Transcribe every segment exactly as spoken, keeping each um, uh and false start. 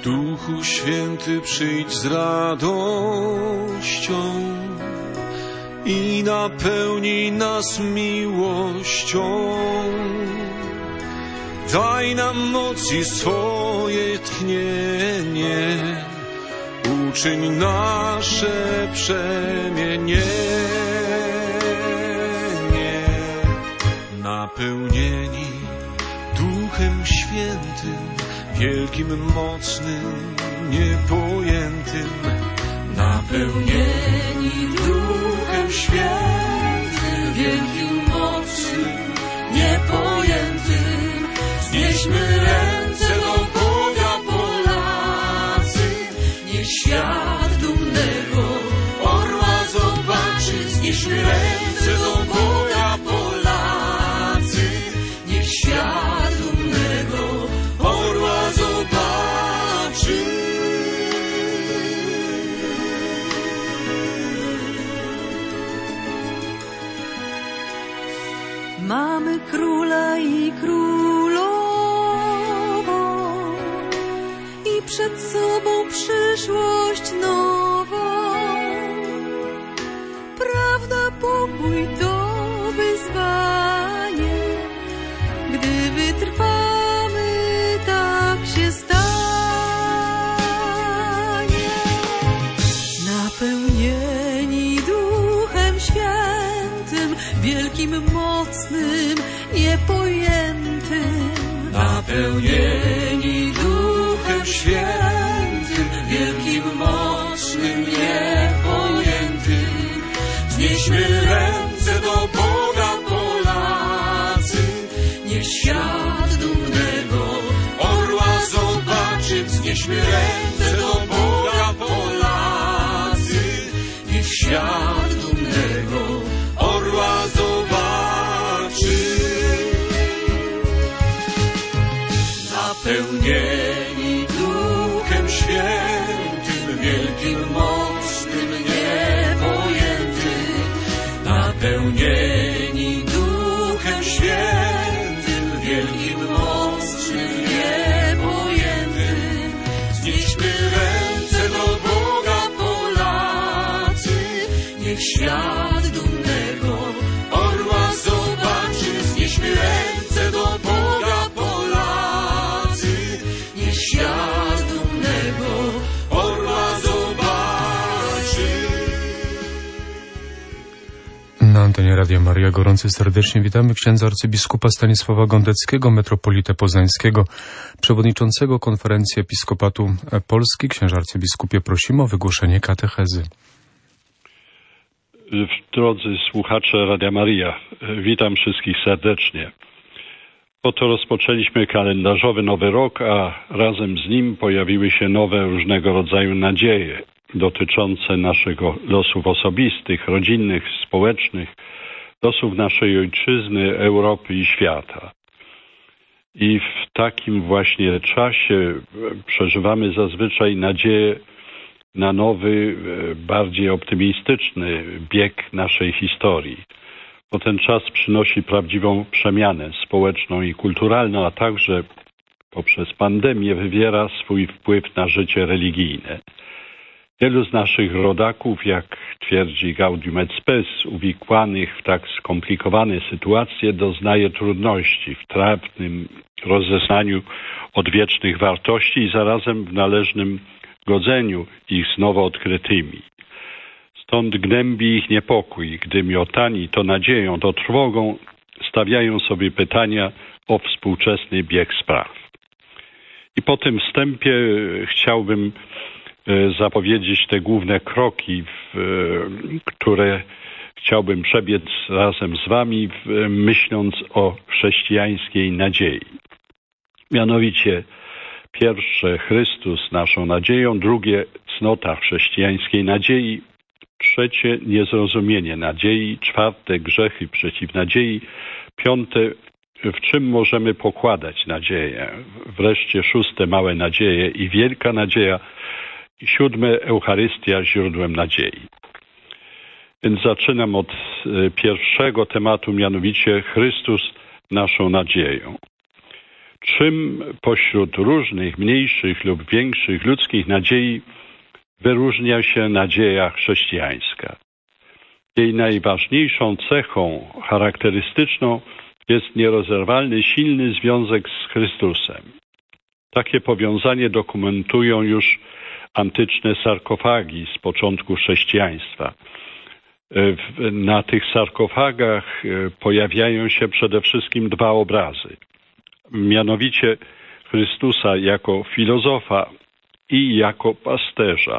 Duchu Święty, przyjdź z radością i napełnij nas miłością. Daj nam moc i swoje tchnienie, uczyń nasze przemienienie. Napełnieni Duchem Świętym, wielkim, mocnym, niepojętym. Napełnieni Duchem Świętym, wielkim, mocnym, niepojętym. Znieśmy ręce do Boga, Polacy, niech świat dumnego orła zobaczy. Znieśmy ręce do Boga, Polacy, niech świat dumnego orła zobaczy. Mamy króla i królową i przed sobą przyszłość nową. Prawda, pokój to wyzwanie. Gdy wytrwamy, tak się stanie. Napełnieni Duchem Świętym, wielkim, mocnym, niepojętym. Napełnieni Duchem Świętym, wielkim, mocnym, niepojętym. Znieśmy ręce do Boga, Polacy, niech świat dumnego orła zobaczy. Znieśmy ręce do Boga, Polacy, niech świat dumnego orła zobaczy. Napełnieni Duchem Świętym, wielkim, mocnym, niepojętym. Napełnieni Duchem Świętym, wielkim, mocnym, niepojętym. Znieśmy ręce do Boga, Polacy, niech świat dumnego orła zobaczy. Znieśmy ręce do Boga, Polacy, niech świat dumnego orła zobaczy. Na antenie Radia Maryja gorąco serdecznie witamy księdza arcybiskupa Stanisława Gondeckiego, metropolitę poznańskiego, przewodniczącego Konferencji Episkopatu Polski. Księże arcybiskupie, prosimy o wygłoszenie katechezy. Drodzy słuchacze Radia Maryja, witam wszystkich serdecznie. Oto rozpoczęliśmy kalendarzowy nowy rok, a razem z nim pojawiły się nowe różnego rodzaju nadzieje dotyczące naszego losów osobistych, rodzinnych, społecznych, losów naszej ojczyzny, Europy i świata. I w takim właśnie czasie przeżywamy zazwyczaj nadzieję na nowy, bardziej optymistyczny bieg naszej historii. Bo ten czas przynosi prawdziwą przemianę społeczną i kulturalną, a także poprzez pandemię wywiera swój wpływ na życie religijne. Wielu z naszych rodaków, jak twierdzi Gaudium et Spes, uwikłanych w tak skomplikowane sytuacje, doznaje trudności w trafnym rozeznaniu odwiecznych wartości i zarazem w należnym godzeniu ich z nowo odkrytymi. Stąd gnębi ich niepokój, gdy miotani to nadzieją, to trwogą stawiają sobie pytania o współczesny bieg spraw. I po tym wstępie chciałbym zapowiedzieć te główne kroki, które chciałbym przebiec razem z wami, myśląc o chrześcijańskiej nadziei. Mianowicie pierwsze Chrystus naszą nadzieją, drugie cnota chrześcijańskiej nadziei, trzecie niezrozumienie nadziei, czwarte grzechy przeciw nadziei, piąte w czym możemy pokładać nadzieję, wreszcie szóste małe nadzieje i wielka nadzieja, i siódme Eucharystia źródłem nadziei. Więc zaczynam od pierwszego tematu, mianowicie Chrystus naszą nadzieją. Czym pośród różnych, mniejszych lub większych ludzkich nadziei wyróżnia się nadzieja chrześcijańska? Jej najważniejszą cechą charakterystyczną jest nierozerwalny, silny związek z Chrystusem. Takie powiązanie dokumentują już antyczne sarkofagi z początku chrześcijaństwa. Na tych sarkofagach pojawiają się przede wszystkim dwa obrazy. Mianowicie Chrystusa jako filozofa i jako pasterza.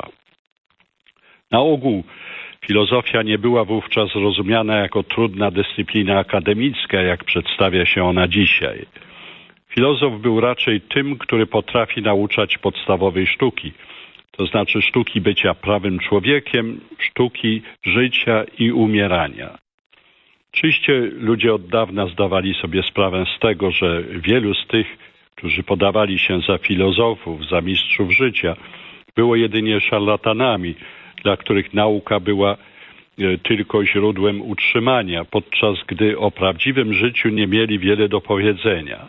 Na ogół filozofia nie była wówczas rozumiana jako trudna dyscyplina akademicka, jak przedstawia się ona dzisiaj. Filozof był raczej tym, który potrafi nauczać podstawowej sztuki, to znaczy sztuki bycia prawym człowiekiem, sztuki życia i umierania. Oczywiście ludzie od dawna zdawali sobie sprawę z tego, że wielu z tych, którzy podawali się za filozofów, za mistrzów życia, było jedynie szarlatanami, dla których nauka była tylko źródłem utrzymania, podczas gdy o prawdziwym życiu nie mieli wiele do powiedzenia.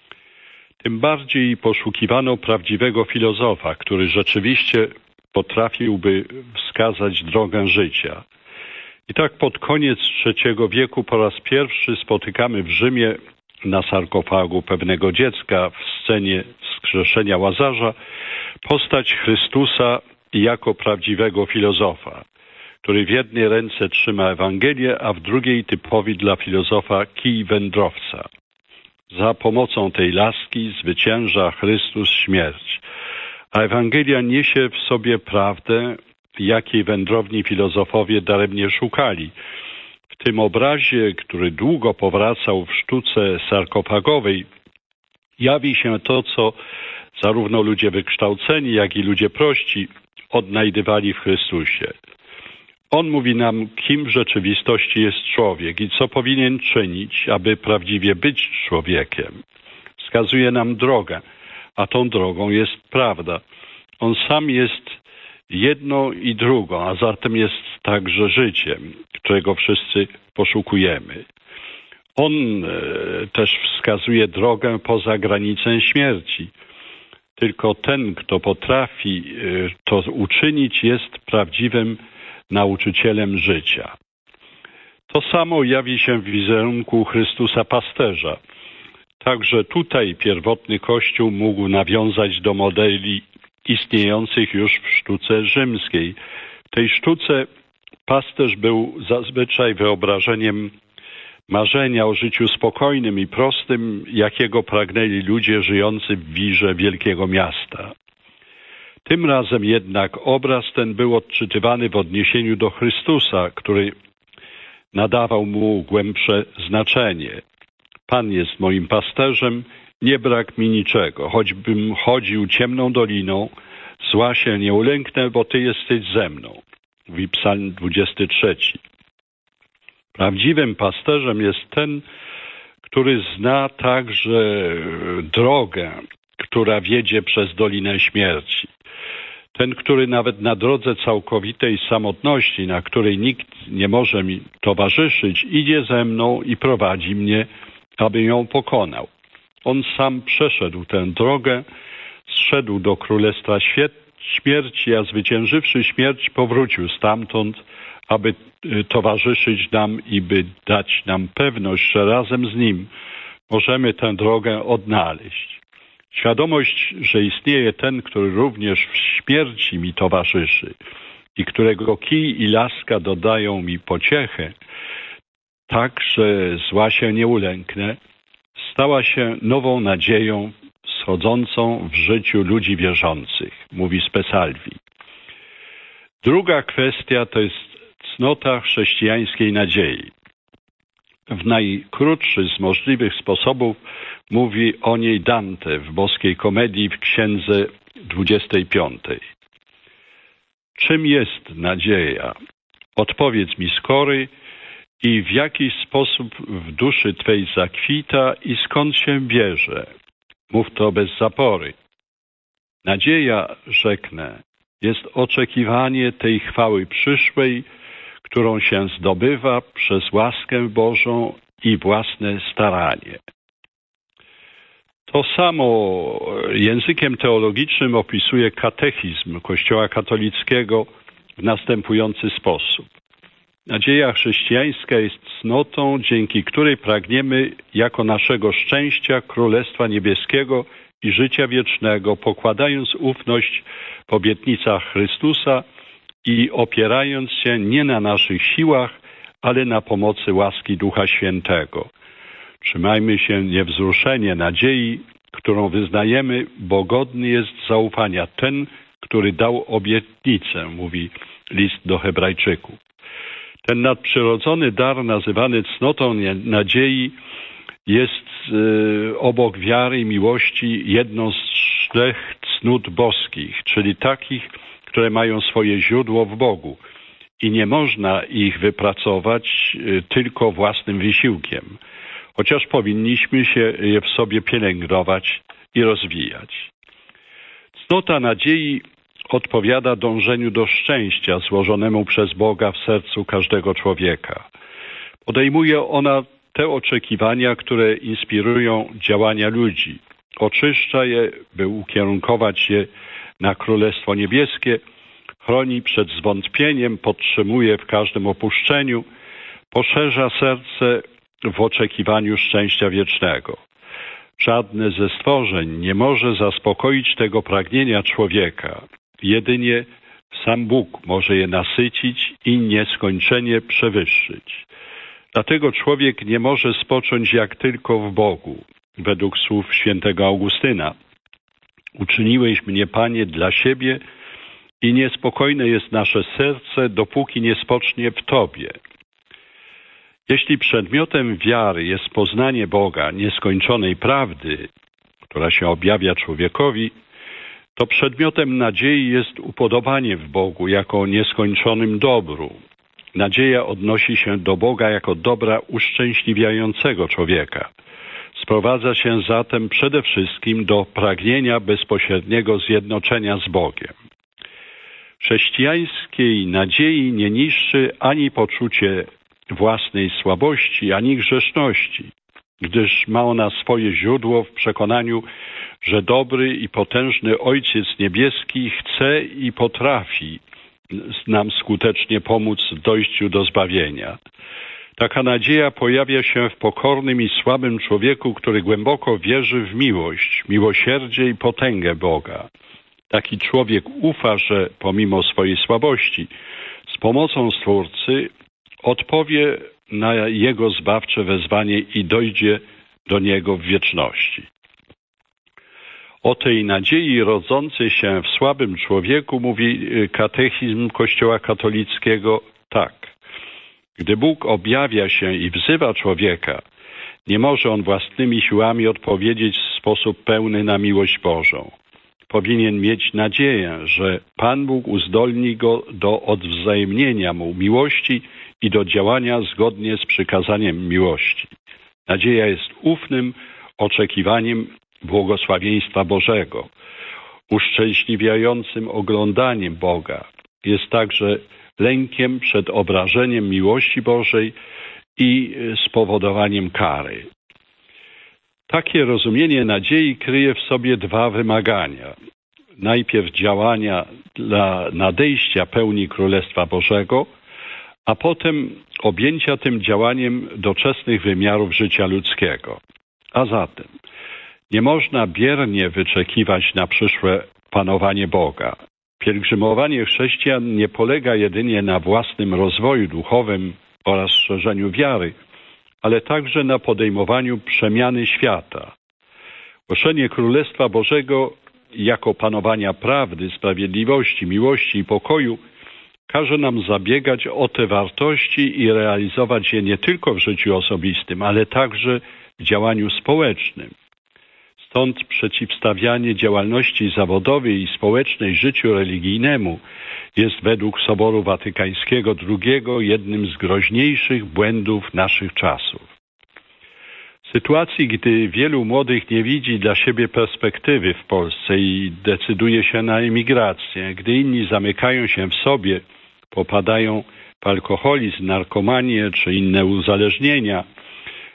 Tym bardziej poszukiwano prawdziwego filozofa, który rzeczywiście potrafiłby wskazać drogę życia. I tak pod koniec trzeciego wieku po raz pierwszy spotykamy w Rzymie na sarkofagu pewnego dziecka w scenie wskrzeszenia Łazarza postać Chrystusa jako prawdziwego filozofa, który w jednej ręce trzyma Ewangelię, a w drugiej typowi dla filozofa kij wędrowca. Za pomocą tej laski zwycięża Chrystus śmierć, a Ewangelia niesie w sobie prawdę, jakiej wędrowni filozofowie daremnie szukali. W tym obrazie, który długo powracał w sztuce sarkofagowej, jawi się to, co zarówno ludzie wykształceni, jak i ludzie prości odnajdywali w Chrystusie. On mówi nam, kim w rzeczywistości jest człowiek i co powinien czynić, aby prawdziwie być człowiekiem. Wskazuje nam drogę, a tą drogą jest prawda. On sam jest jedną i drugą, a zatem jest także życiem, którego wszyscy poszukujemy. On e, też wskazuje drogę poza granicę śmierci. Tylko ten, kto potrafi e, to uczynić, jest prawdziwym nauczycielem życia. To samo jawi się w wizerunku Chrystusa pasterza. Także tutaj pierwotny Kościół mógł nawiązać do modeli istniejących już w sztuce rzymskiej. W tej sztuce pasterz był zazwyczaj wyobrażeniem marzenia o życiu spokojnym i prostym, jakiego pragnęli ludzie żyjący w wirze wielkiego miasta. Tym razem jednak obraz ten był odczytywany w odniesieniu do Chrystusa, który nadawał mu głębsze znaczenie. Pan jest moim pasterzem, nie brak mi niczego. Choćbym chodził ciemną doliną, zła się nie ulęknę, bo Ty jesteś ze mną. Mówi Psalm dwudziesty trzeci. Prawdziwym pasterzem jest ten, który zna także drogę, która wiedzie przez Dolinę Śmierci. Ten, który nawet na drodze całkowitej samotności, na której nikt nie może mi towarzyszyć, idzie ze mną i prowadzi mnie, aby ją pokonał. On sam przeszedł tę drogę, zszedł do Królestwa Śmierci, a zwyciężywszy śmierć powrócił stamtąd, aby towarzyszyć nam i by dać nam pewność, że razem z Nim możemy tę drogę odnaleźć. Świadomość, że istnieje ten, który również w śmierci mi towarzyszy i którego kij i laska dodają mi pociechę, tak, że zła się nie ulęknę, stała się nową nadzieją wschodzącą w życiu ludzi wierzących, mówi Spesalvi. Druga kwestia to jest cnota chrześcijańskiej nadziei. W najkrótszy z możliwych sposobów mówi o niej Dante w Boskiej Komedii w księdze dwudziestej piątej. Czym jest nadzieja? Odpowiedz mi skory i w jaki sposób w duszy Twej zakwita i skąd się bierze? Mów to bez zapory. Nadzieja, rzeknę, jest oczekiwanie tej chwały przyszłej, którą się zdobywa przez łaskę Bożą i własne staranie. To samo językiem teologicznym opisuje katechizm Kościoła katolickiego w następujący sposób. Nadzieja chrześcijańska jest cnotą, dzięki której pragniemy jako naszego szczęścia Królestwa Niebieskiego i życia wiecznego, pokładając ufność w obietnicach Chrystusa i opierając się nie na naszych siłach, ale na pomocy łaski Ducha Świętego. Trzymajmy się niewzruszenie nadziei, którą wyznajemy, bo godny jest zaufania ten, który dał obietnicę, mówi list do Hebrajczyków. Ten nadprzyrodzony dar, nazywany cnotą nadziei, jest y, obok wiary i miłości jedną z trzech cnót boskich, czyli takich, które mają swoje źródło w Bogu i nie można ich wypracować y, tylko własnym wysiłkiem, chociaż powinniśmy się je w sobie pielęgnować i rozwijać. Cnota nadziei odpowiada dążeniu do szczęścia złożonemu przez Boga w sercu każdego człowieka. Podejmuje ona te oczekiwania, które inspirują działania ludzi. Oczyszcza je, by ukierunkować je na Królestwo Niebieskie, chroni przed zwątpieniem, podtrzymuje w każdym opuszczeniu, poszerza serce w oczekiwaniu szczęścia wiecznego. Żadne ze stworzeń nie może zaspokoić tego pragnienia człowieka. Jedynie sam Bóg może je nasycić i nieskończenie przewyższyć. Dlatego człowiek nie może spocząć jak tylko w Bogu. Według słów świętego Augustyna: uczyniłeś mnie, Panie, dla siebie i niespokojne jest nasze serce, dopóki nie spocznie w Tobie. Jeśli przedmiotem wiary jest poznanie Boga, nieskończonej prawdy, która się objawia człowiekowi, to przedmiotem nadziei jest upodobanie w Bogu jako nieskończonym dobru. Nadzieja odnosi się do Boga jako dobra uszczęśliwiającego człowieka. Sprowadza się zatem przede wszystkim do pragnienia bezpośredniego zjednoczenia z Bogiem. Chrześcijańskiej nadziei nie niszczy ani poczucie własnej słabości, ani grzeszności, gdyż ma ona swoje źródło w przekonaniu, że dobry i potężny Ojciec Niebieski chce i potrafi nam skutecznie pomóc w dojściu do zbawienia. Taka nadzieja pojawia się w pokornym i słabym człowieku, który głęboko wierzy w miłość, miłosierdzie i potęgę Boga. Taki człowiek ufa, że pomimo swojej słabości, z pomocą Stwórcy odpowie na Jego zbawcze wezwanie i dojdzie do Niego w wieczności. O tej nadziei rodzącej się w słabym człowieku mówi katechizm Kościoła katolickiego tak. Gdy Bóg objawia się i wzywa człowieka, nie może on własnymi siłami odpowiedzieć w sposób pełny na miłość Bożą. Powinien mieć nadzieję, że Pan Bóg uzdolni go do odwzajemnienia mu miłości i do działania zgodnie z przykazaniem miłości. Nadzieja jest ufnym oczekiwaniem błogosławieństwa Bożego, uszczęśliwiającym oglądaniem Boga. Jest także lękiem przed obrażeniem miłości Bożej i spowodowaniem kary. Takie rozumienie nadziei kryje w sobie dwa wymagania. Najpierw działania dla nadejścia pełni Królestwa Bożego, a potem objęcia tym działaniem doczesnych wymiarów życia ludzkiego. A zatem nie można biernie wyczekiwać na przyszłe panowanie Boga. Pielgrzymowanie chrześcijan nie polega jedynie na własnym rozwoju duchowym oraz szerzeniu wiary, ale także na podejmowaniu przemiany świata. Głoszenie Królestwa Bożego jako panowania prawdy, sprawiedliwości, miłości i pokoju każe nam zabiegać o te wartości i realizować je nie tylko w życiu osobistym, ale także w działaniu społecznym. Stąd przeciwstawianie działalności zawodowej i społecznej życiu religijnemu jest według Soboru Watykańskiego drugiego jednym z groźniejszych błędów naszych czasów. W sytuacji, gdy wielu młodych nie widzi dla siebie perspektywy w Polsce i decyduje się na emigrację, gdy inni zamykają się w sobie, popadają w alkoholizm, narkomanię czy inne uzależnienia,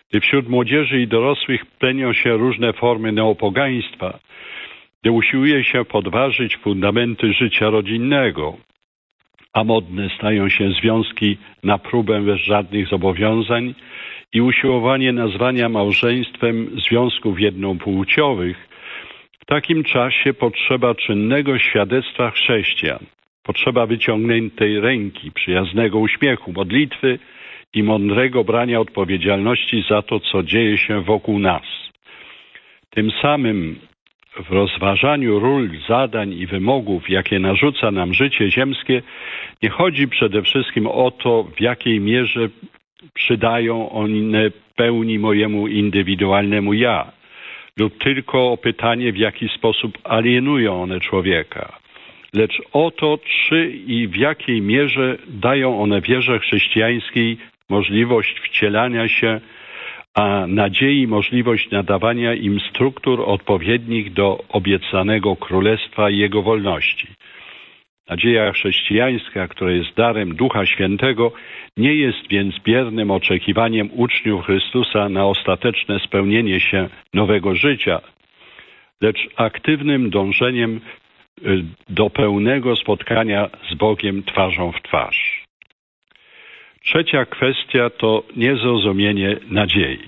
gdy wśród młodzieży i dorosłych plenią się różne formy neopogaństwa, gdy usiłuje się podważyć fundamenty życia rodzinnego, a modne stają się związki na próbę bez żadnych zobowiązań i usiłowanie nazwania małżeństwem związków jednopłciowych, w takim czasie potrzeba czynnego świadectwa chrześcijan, potrzeba wyciągniętej ręki, przyjaznego uśmiechu, modlitwy i mądrego brania odpowiedzialności za to, co dzieje się wokół nas. Tym samym w rozważaniu ról, zadań i wymogów, jakie narzuca nam życie ziemskie, nie chodzi przede wszystkim o to, w jakiej mierze przydają one pełni mojemu indywidualnemu ja, lub tylko o pytanie, w jaki sposób alienują one człowieka, lecz o to, czy i w jakiej mierze dają one wierze chrześcijańskiej możliwość wcielania się, a nadziei możliwość nadawania im struktur odpowiednich do obiecanego królestwa i jego wolności. Nadzieja chrześcijańska, która jest darem Ducha Świętego, nie jest więc biernym oczekiwaniem uczniów Chrystusa na ostateczne spełnienie się nowego życia, lecz aktywnym dążeniem do pełnego spotkania z Bogiem twarzą w twarz. Trzecia kwestia to niezrozumienie nadziei.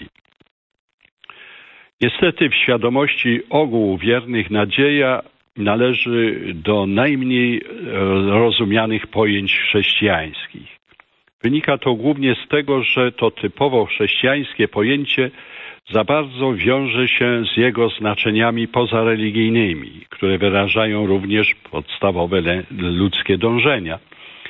Niestety w świadomości ogółu wiernych nadzieja należy do najmniej rozumianych pojęć chrześcijańskich. Wynika to głównie z tego, że to typowo chrześcijańskie pojęcie za bardzo wiąże się z jego znaczeniami pozareligijnymi, które wyrażają również podstawowe ludzkie dążenia.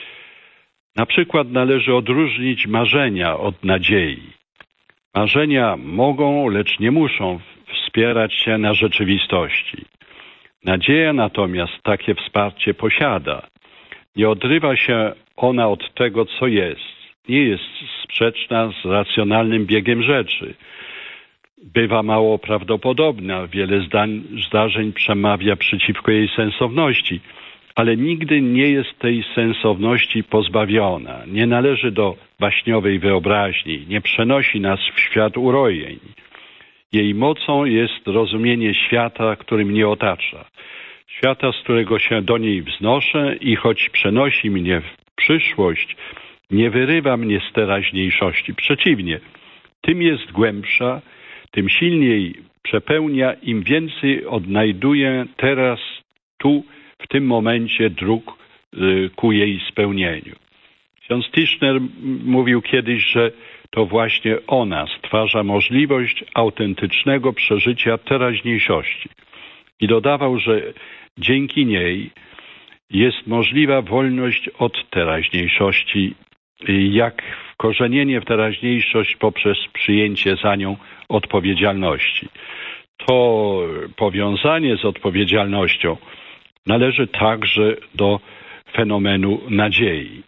Na przykład należy odróżnić marzenia od nadziei. Marzenia mogą, lecz nie muszą wspierać się na rzeczywistości. Nadzieja natomiast takie wsparcie posiada. Nie odrywa się ona od tego, co jest. Nie jest sprzeczna z racjonalnym biegiem rzeczy. Bywa mało prawdopodobna, wiele zdań, zdarzeń przemawia przeciwko jej sensowności, ale nigdy nie jest tej sensowności pozbawiona. Nie należy do baśniowej wyobraźni, nie przenosi nas w świat urojeń. Jej mocą jest rozumienie świata, który mnie otacza. Świata, z którego się do niej wznoszę i choć przenosi mnie w przyszłość, nie wyrywa mnie z teraźniejszości. Przeciwnie, tym jest głębsza, tym silniej przepełnia, im więcej odnajduję teraz, tu, w tym momencie dróg y, ku jej spełnieniu. Ksiądz Tischner mówił kiedyś, że to właśnie ona stwarza możliwość autentycznego przeżycia teraźniejszości. I dodawał, że dzięki niej jest możliwa wolność od teraźniejszości, jak wkorzenienie w teraźniejszość poprzez przyjęcie za nią odpowiedzialności. To powiązanie z odpowiedzialnością należy także do fenomenu nadziei.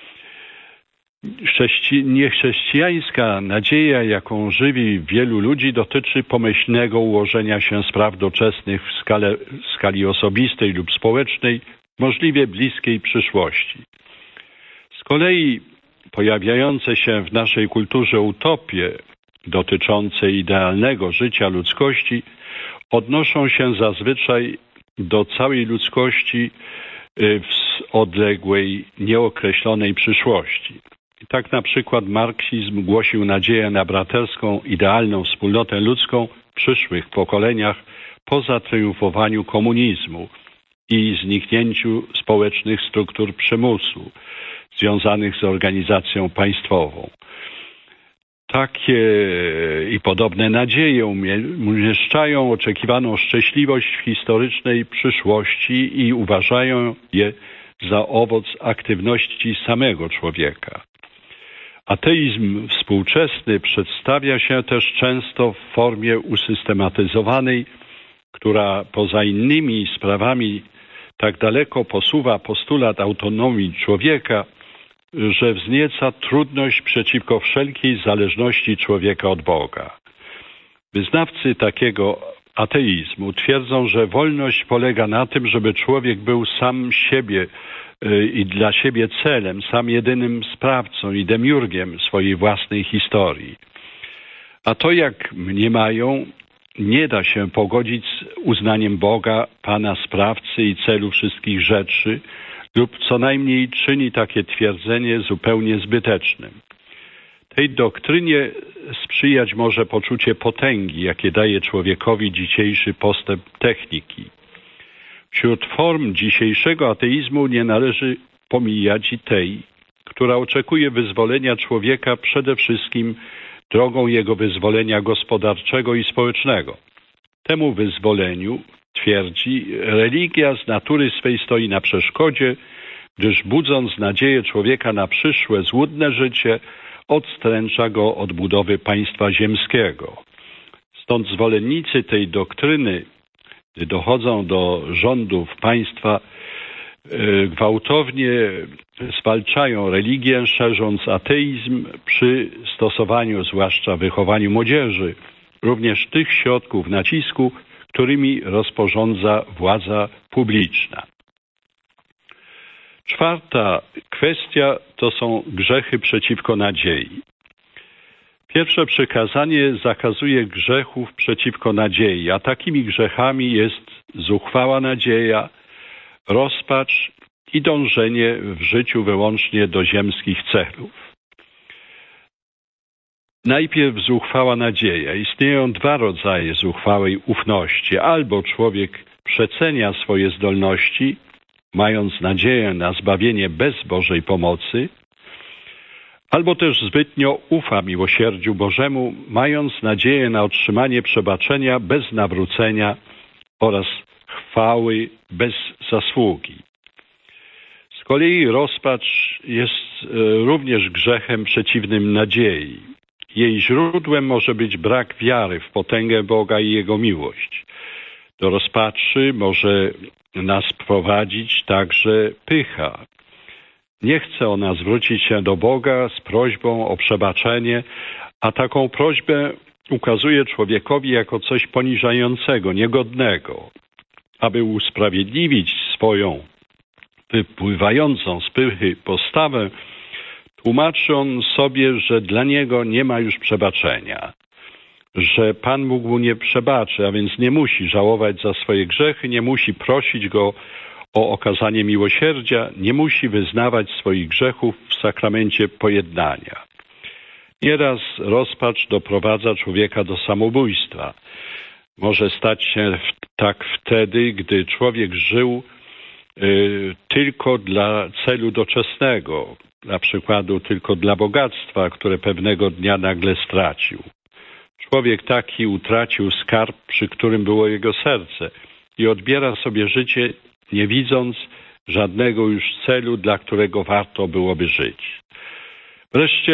Chrześci- niechrześcijańska nadzieja, jaką żywi wielu ludzi, dotyczy pomyślnego ułożenia się spraw doczesnych w skale, skali osobistej lub społecznej, możliwie bliskiej przyszłości. Z kolei pojawiające się w naszej kulturze utopie dotyczące idealnego życia ludzkości odnoszą się zazwyczaj do całej ludzkości w odległej, nieokreślonej przyszłości. I tak na przykład marksizm głosił nadzieję na braterską, idealną wspólnotę ludzką w przyszłych pokoleniach po zatriumfowaniu komunizmu i zniknięciu społecznych struktur przymusu związanych z organizacją państwową. Takie i podobne nadzieje umieszczają oczekiwaną szczęśliwość w historycznej przyszłości i uważają je za owoc aktywności samego człowieka. Ateizm współczesny przedstawia się też często w formie usystematyzowanej, która poza innymi sprawami tak daleko posuwa postulat autonomii człowieka, że wznieca trudność przeciwko wszelkiej zależności człowieka od Boga. Wyznawcy takiego ateizmu twierdzą, że wolność polega na tym, żeby człowiek był sam siebie i dla siebie celem, sam jedynym sprawcą i demiurgiem swojej własnej historii. A to, jak mniemają, nie da się pogodzić z uznaniem Boga, Pana sprawcy i celu wszystkich rzeczy, lub co najmniej czyni takie twierdzenie zupełnie zbytecznym. Tej doktrynie sprzyjać może poczucie potęgi, jakie daje człowiekowi dzisiejszy postęp techniki. Wśród form dzisiejszego ateizmu nie należy pomijać i tej, która oczekuje wyzwolenia człowieka przede wszystkim drogą jego wyzwolenia gospodarczego i społecznego. Temu wyzwoleniu, twierdzi, religia z natury swej stoi na przeszkodzie, gdyż budząc nadzieję człowieka na przyszłe, złudne życie, odstręcza go od budowy państwa ziemskiego. Stąd zwolennicy tej doktryny, gdy dochodzą do rządów państwa, gwałtownie zwalczają religię, szerząc ateizm przy stosowaniu, zwłaszcza wychowaniu młodzieży, również tych środków nacisku, którymi rozporządza władza publiczna. Czwarta kwestia to są grzechy przeciwko nadziei. Pierwsze przykazanie zakazuje grzechów przeciwko nadziei, a takimi grzechami jest zuchwała nadzieja, rozpacz i dążenie w życiu wyłącznie do ziemskich celów. Najpierw zuchwała nadzieja. Istnieją dwa rodzaje zuchwałej ufności. Albo człowiek przecenia swoje zdolności, mając nadzieję na zbawienie bez Bożej pomocy, albo też zbytnio ufa miłosierdziu Bożemu, mając nadzieję na otrzymanie przebaczenia bez nawrócenia oraz chwały bez zasługi. Z kolei rozpacz jest również grzechem przeciwnym nadziei. Jej źródłem może być brak wiary w potęgę Boga i Jego miłość. Do rozpaczy może nas prowadzić także pycha. Nie chce ona zwrócić się do Boga z prośbą o przebaczenie, a taką prośbę ukazuje człowiekowi jako coś poniżającego, niegodnego. Aby usprawiedliwić swoją wypływającą z pychy postawę, tłumaczy on sobie, że dla niego nie ma już przebaczenia, że Pan mógł mu nie przebaczy, a więc nie musi żałować za swoje grzechy, nie musi prosić go o okazanie miłosierdzia, nie musi wyznawać swoich grzechów w sakramencie pojednania. Nieraz rozpacz doprowadza człowieka do samobójstwa. Może stać się tak wtedy, gdy człowiek żył y, tylko dla celu doczesnego, na przykładu tylko dla bogactwa, które pewnego dnia nagle stracił. Człowiek taki utracił skarb, przy którym było jego serce i odbiera sobie życie, nie widząc żadnego już celu, dla którego warto byłoby żyć. Wreszcie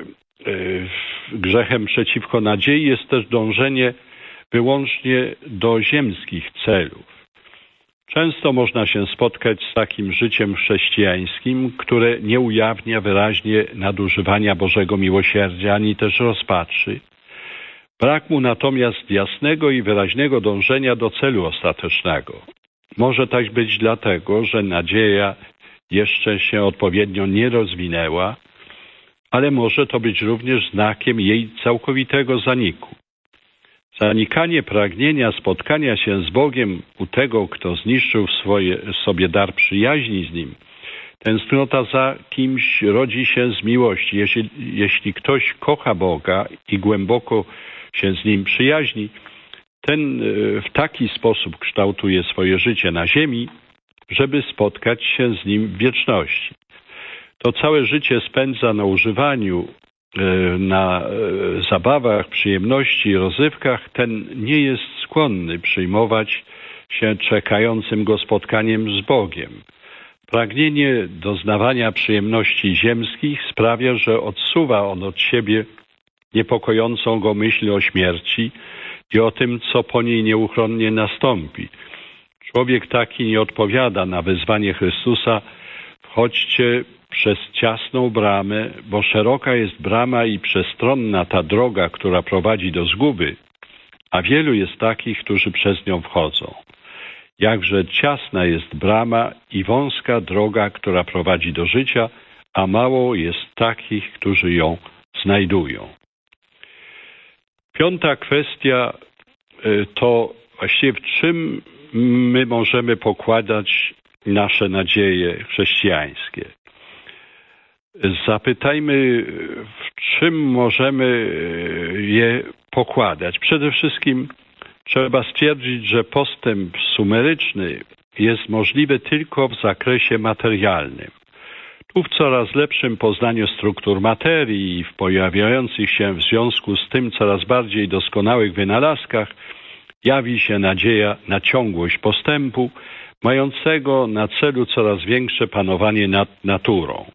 y, grzechem przeciwko nadziei jest też dążenie wyłącznie do ziemskich celów. Często można się spotkać z takim życiem chrześcijańskim, które nie ujawnia wyraźnie nadużywania Bożego miłosierdzia, ani też rozpaczy. Brak mu natomiast jasnego i wyraźnego dążenia do celu ostatecznego. Może tak być dlatego, że nadzieja jeszcze się odpowiednio nie rozwinęła, ale może to być również znakiem jej całkowitego zaniku. Zanikanie pragnienia spotkania się z Bogiem u tego, kto zniszczył swoje, sobie dar przyjaźni z Nim, tęsknota za kimś rodzi się z miłości. Jeśli, jeśli ktoś kocha Boga i głęboko się z Nim przyjaźni, ten w taki sposób kształtuje swoje życie na ziemi, żeby spotkać się z Nim w wieczności. To całe życie spędza na używaniu, na zabawach, przyjemności i rozrywkach, ten nie jest skłonny przyjmować się czekającym go spotkaniem z Bogiem. Pragnienie doznawania przyjemności ziemskich sprawia, że odsuwa on od siebie niepokojącą go myśl o śmierci i o tym, co po niej nieuchronnie nastąpi. Człowiek taki nie odpowiada na wezwanie Chrystusa: wchodźcie przez ciasną bramę, bo szeroka jest brama i przestronna ta droga, która prowadzi do zguby, a wielu jest takich, którzy przez nią wchodzą. Jakże ciasna jest brama i wąska droga, która prowadzi do życia, a mało jest takich, którzy ją znajdują. Piąta kwestia to właściwie w czym my możemy pokładać nasze nadzieje chrześcijańskie. Zapytajmy, w czym możemy je pokładać. Przede wszystkim trzeba stwierdzić, że postęp sumeryczny jest możliwy tylko w zakresie materialnym. Tu w coraz lepszym poznaniu struktur materii i w pojawiających się w związku z tym coraz bardziej doskonałych wynalazkach jawi się nadzieja na ciągłość postępu, mającego na celu coraz większe panowanie nad naturą.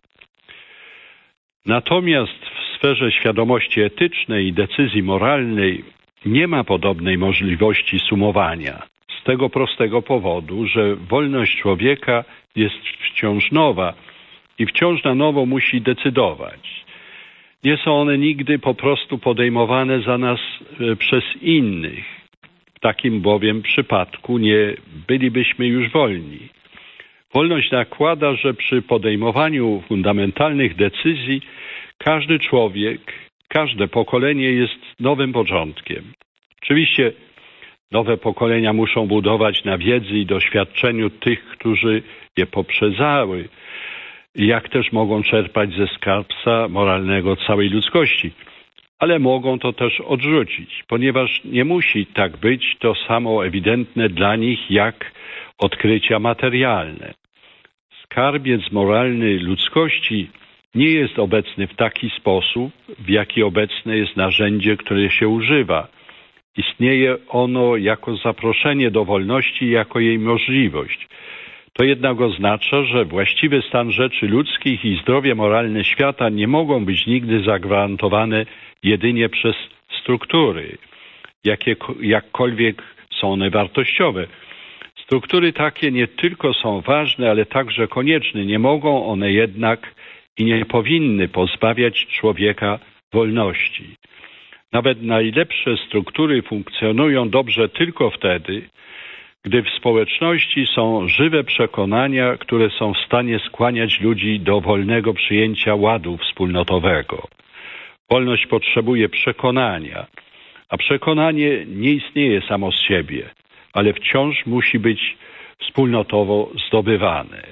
Natomiast w sferze świadomości etycznej i decyzji moralnej nie ma podobnej możliwości sumowania. Z tego prostego powodu, że wolność człowieka jest wciąż nowa i wciąż na nowo musi decydować. Nie są one nigdy po prostu podejmowane za nas przez innych. W takim bowiem przypadku nie bylibyśmy już wolni. Wolność nakłada, że przy podejmowaniu fundamentalnych decyzji każdy człowiek, każde pokolenie jest nowym początkiem. Oczywiście nowe pokolenia muszą budować na wiedzy i doświadczeniu tych, którzy je poprzedzały, jak też mogą czerpać ze skarbca moralnego całej ludzkości. Ale mogą to też odrzucić, ponieważ nie musi tak być to samo ewidentne dla nich jak odkrycia materialne. Skarbiec moralny ludzkości nie jest obecny w taki sposób, w jaki obecne jest narzędzie, które się używa. Istnieje ono jako zaproszenie do wolności, jako jej możliwość. To jednak oznacza, że właściwy stan rzeczy ludzkich i zdrowie moralne świata nie mogą być nigdy zagwarantowane jedynie przez struktury, jakie, jakkolwiek są one wartościowe. Struktury takie nie tylko są ważne, ale także konieczne. Nie mogą one jednak i nie powinny pozbawiać człowieka wolności. Nawet najlepsze struktury funkcjonują dobrze tylko wtedy, gdy w społeczności są żywe przekonania, które są w stanie skłaniać ludzi do wolnego przyjęcia ładu wspólnotowego. Wolność potrzebuje przekonania, a przekonanie nie istnieje samo z siebie, ale wciąż musi być wspólnotowo zdobywane.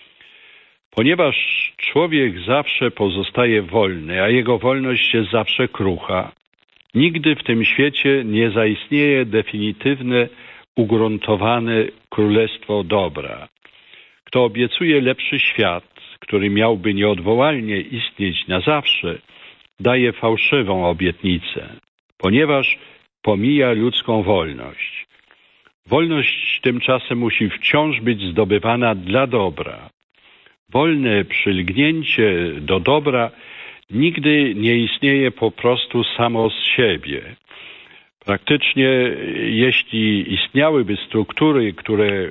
Ponieważ człowiek zawsze pozostaje wolny, a jego wolność jest zawsze krucha, nigdy w tym świecie nie zaistnieje definitywne, ugruntowane królestwo dobra. Kto obiecuje lepszy świat, który miałby nieodwołalnie istnieć na zawsze, daje fałszywą obietnicę, ponieważ pomija ludzką wolność. Wolność tymczasem musi wciąż być zdobywana dla dobra. Wolne przylgnięcie do dobra nigdy nie istnieje po prostu samo z siebie. Praktycznie, jeśli istniałyby struktury, które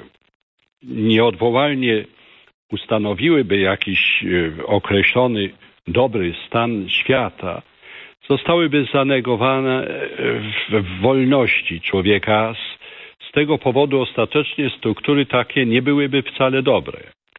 nieodwołalnie ustanowiłyby jakiś określony dobry stan świata, zostałyby zanegowane w wolności człowieka. Z tego powodu ostatecznie struktury takie nie byłyby wcale dobre.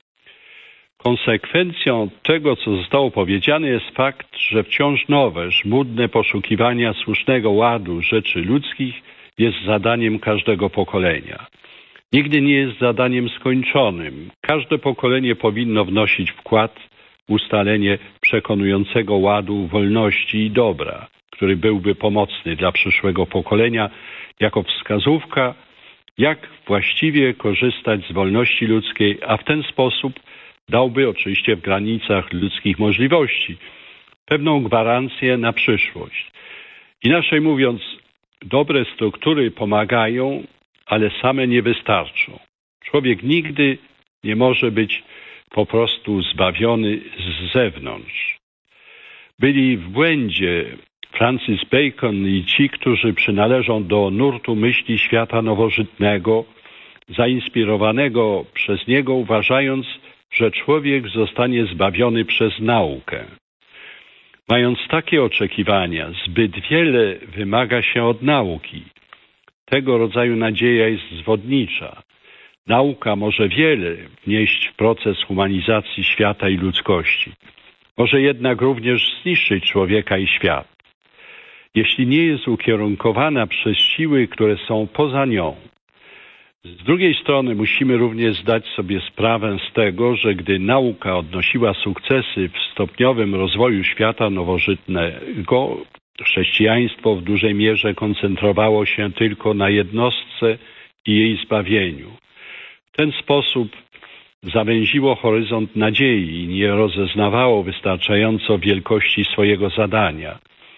Konsekwencją tego, co zostało powiedziane, jest fakt, że wciąż nowe, żmudne poszukiwania słusznego ładu rzeczy ludzkich jest zadaniem każdego pokolenia. Nigdy nie jest zadaniem skończonym. Każde pokolenie powinno wnosić wkład w ustalenie przekonującego ładu wolności i dobra, który byłby pomocny dla przyszłego pokolenia jako wskazówka, jak właściwie korzystać z wolności ludzkiej, a w ten sposób dałby oczywiście w granicach ludzkich możliwości pewną gwarancję na przyszłość. Inaczej mówiąc, dobre struktury pomagają, ale same nie wystarczą. Człowiek nigdy nie może być po prostu zbawiony z zewnątrz. Byli w błędzie Francis Bacon i ci, którzy przynależą do nurtu myśli świata nowożytnego, zainspirowanego przez niego, uważając, że człowiek zostanie zbawiony przez naukę. Mając takie oczekiwania, zbyt wiele wymaga się od nauki. Tego rodzaju nadzieja jest zwodnicza. Nauka może wiele wnieść w proces humanizacji świata i ludzkości. Może jednak również zniszczyć człowieka i świat. jeśli nie jest ukierunkowana przez siły, które są poza nią. Z drugiej strony musimy również zdać sobie sprawę z tego, że gdy nauka odnosiła sukcesy w stopniowym rozwoju świata nowożytnego, chrześcijaństwo w dużej mierze koncentrowało się tylko na jednostce i jej zbawieniu. W ten sposób zawęziło horyzont nadziei i nie rozeznawało wystarczająco wielkości swojego zadania.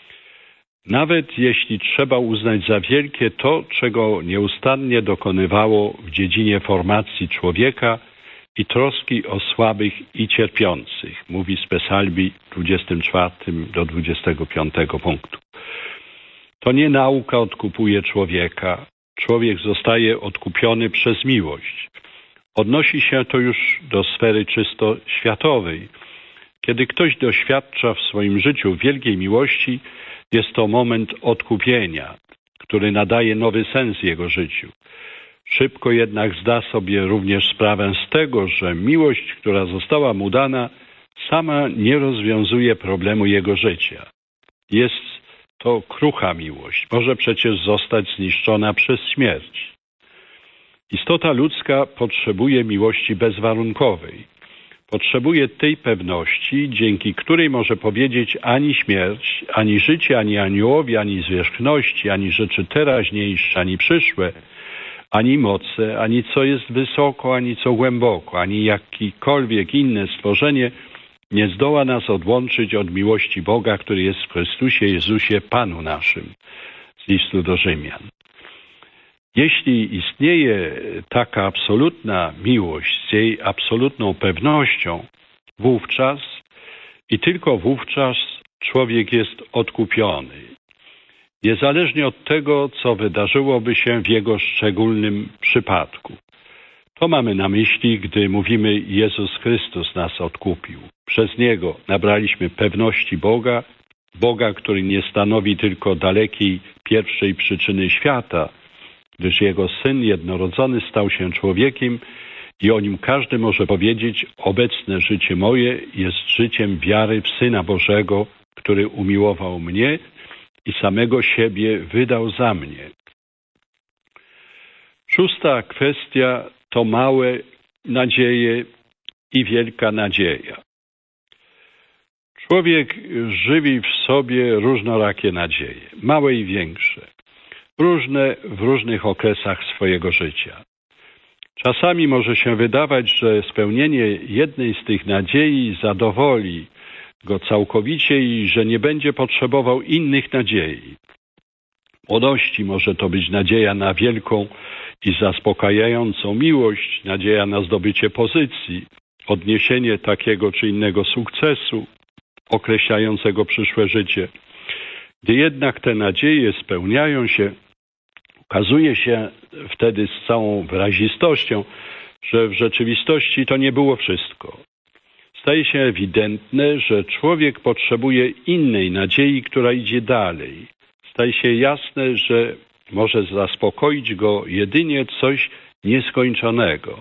Nawet jeśli trzeba uznać za wielkie to, czego nieustannie dokonywało w dziedzinie formacji człowieka i troski o słabych i cierpiących, mówi z Psalmi dwudziestym czwartym do dwudziestego piątego punktu. To nie nauka odkupuje człowieka. Człowiek zostaje odkupiony przez miłość. Odnosi się to już do sfery czysto światowej. Kiedy ktoś doświadcza w swoim życiu wielkiej miłości, jest to moment odkupienia, który nadaje nowy sens jego życiu. Szybko jednak zda sobie również sprawę z tego, że miłość, która została mu dana, sama nie rozwiązuje problemu jego życia. Jest to krucha miłość. Może przecież zostać zniszczona przez śmierć. Istota ludzka potrzebuje miłości bezwarunkowej. Potrzebuje tej pewności, dzięki której może powiedzieć ani śmierć, ani życie, ani aniołowie, ani zwierzchności, ani rzeczy teraźniejsze, ani przyszłe, ani moce, ani co jest wysoko, ani co głęboko, ani jakiekolwiek inne stworzenie nie zdoła nas odłączyć od miłości Boga, który jest w Chrystusie Jezusie, Panu naszym. Z listu do Rzymian. Jeśli istnieje taka absolutna miłość z jej absolutną pewnością, wówczas i tylko wówczas człowiek jest odkupiony. Niezależnie od tego, co wydarzyłoby się w jego szczególnym przypadku. To mamy na myśli, gdy mówimy Jezus Chrystus nas odkupił. Przez Niego nabraliśmy pewności Boga, Boga, który nie stanowi tylko dalekiej pierwszej przyczyny świata, gdyż Jego Syn jednorodzony stał się człowiekiem i o Nim każdy może powiedzieć: obecne życie moje jest życiem wiary w Syna Bożego, który umiłował mnie i samego siebie wydał za mnie. Szósta kwestia to małe nadzieje i wielka nadzieja. Człowiek żywi w sobie różnorakie nadzieje, małe i większe, różne w różnych okresach swojego życia. Czasami może się wydawać, że spełnienie jednej z tych nadziei zadowoli go całkowicie i że nie będzie potrzebował innych nadziei. W młodości może to być nadzieja na wielką i zaspokajającą miłość, nadzieja na zdobycie pozycji, odniesienie takiego czy innego sukcesu określającego przyszłe życie. Gdy jednak te nadzieje spełniają się, okazuje się wtedy z całą wyrazistością, że w rzeczywistości to nie było wszystko. Staje się ewidentne, że człowiek potrzebuje innej nadziei, która idzie dalej. Staje się jasne, że może zaspokoić go jedynie coś nieskończonego,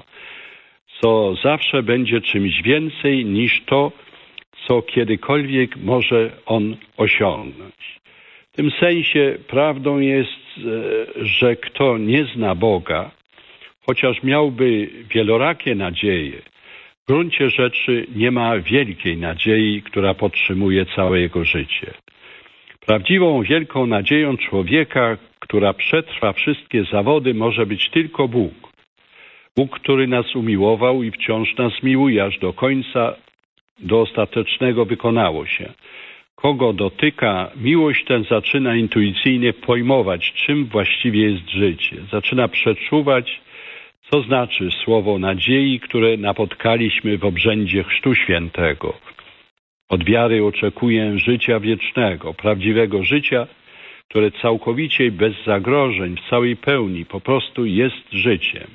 co zawsze będzie czymś więcej niż to, co kiedykolwiek może on osiągnąć. W tym sensie prawdą jest, że kto nie zna Boga, chociaż miałby wielorakie nadzieje, w gruncie rzeczy nie ma wielkiej nadziei, która podtrzymuje całe jego życie. Prawdziwą wielką nadzieją człowieka, która przetrwa wszystkie zawody, może być tylko Bóg. Bóg, który nas umiłował i wciąż nas miłuje, aż do końca, do ostatecznego wykonało się. Kogo dotyka miłość, ten zaczyna intuicyjnie pojmować, czym właściwie jest życie. Zaczyna przeczuwać, co znaczy słowo nadziei, które napotkaliśmy w obrzędzie Chrztu Świętego. Od wiary oczekuję życia wiecznego, prawdziwego życia, które całkowicie i bez zagrożeń, w całej pełni po prostu jest życiem.